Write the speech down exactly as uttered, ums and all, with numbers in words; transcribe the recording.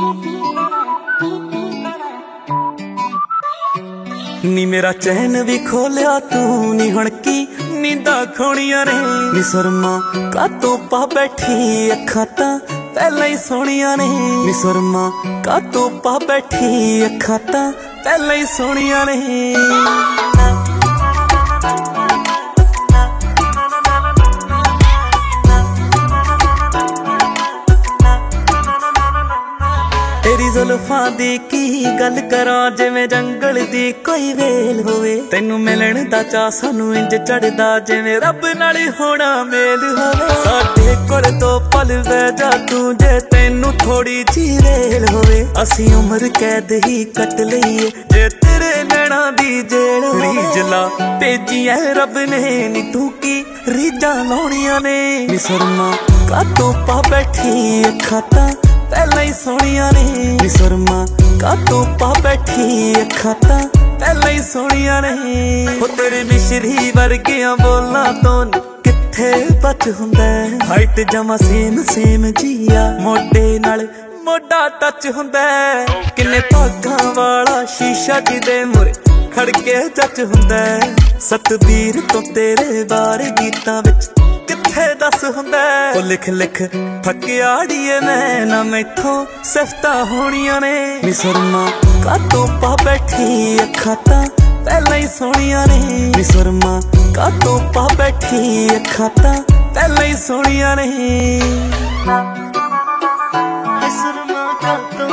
नी मेरा चैन भी खोलिया तू नी हुण की नींदा खोणियां ने नी सुरमा कातों पा बैठी अखां तां पहला ही सोहणियां ने नी सुरमा कातों पा बैठी अखां तां पहला ही सोहणियां ने। तेरी जुल्फां दी की गल करां जिवें जंगल दी कोई वेल होवे तैनू मिलन दा चा सानू इंज चढ़दा जिवें रब नाल होना मेल होवे साडे कोल तो पल वह जा तू जे तैनू थोड़ी जी वेल होवे असीं उम्र कैद ही कट लईए जे तेरे नैना दी जेल रीजला भेजिया रब ने नी तू की रीजां लाउणियां ने नी सुरमा कातों पा बैठी अखां तां पहला ही सोहणियां ने नी सुरमा कातों पा बैठी अखां तां पहला ही सोहणियां ने। हो तेरे मिश्री वर्गियां बोलां तो किथे बच हुंदा हाइट जमा सेम सेम जिया मोढे नाल मोढा टच हुंदा किन्ने भागां वाला शीशा जिदे मुरे खड़के जच हुंदा सतबीर तो तेरे बारे गीतां विच किथे दस हुंदा ओ लिख लिख थकियाड़िए मैं ना मैथों सिफतां होणियां ने नी सुरमा कातों पा बैठी अखां तां पहला ही सोहणियां ने नी सुरमा कातों पा बैठी अखां तां पहला ही सोहणियां ने सुरमा कातों